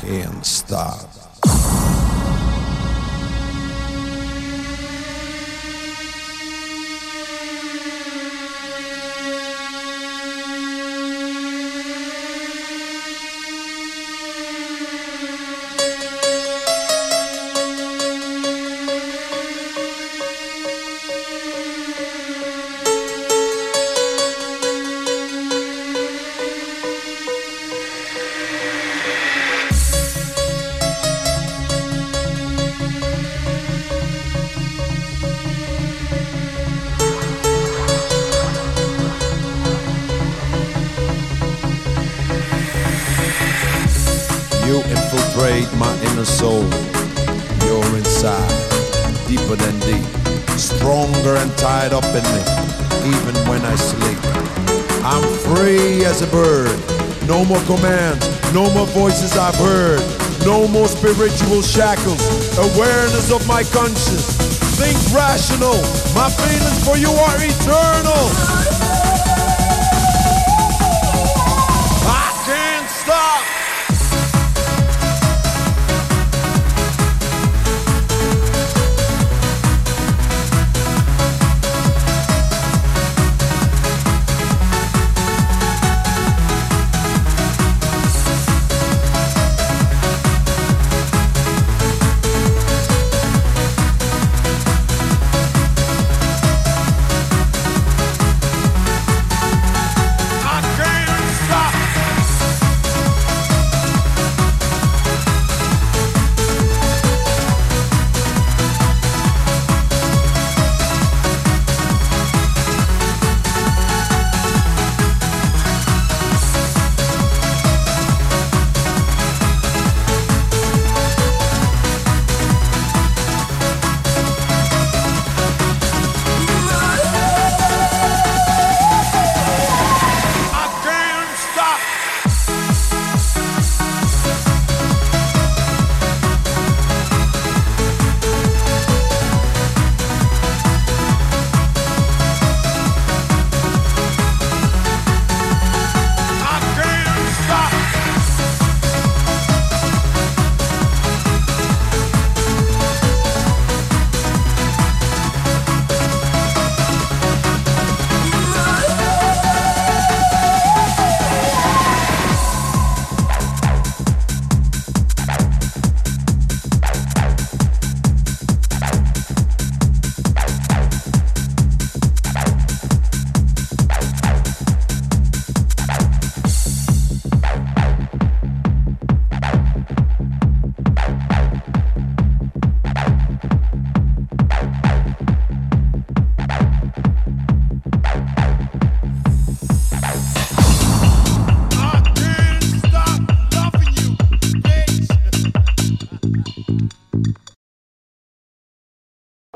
can't stop. You infiltrate my inner soul. You're inside, deeper than deep, stronger and tied up in me, even when I sleep. I'm free as a bird. No more commands, no more voices I've heard, no more spiritual shackles. Awareness of my conscience. Think rational. My feelings for you are eternal.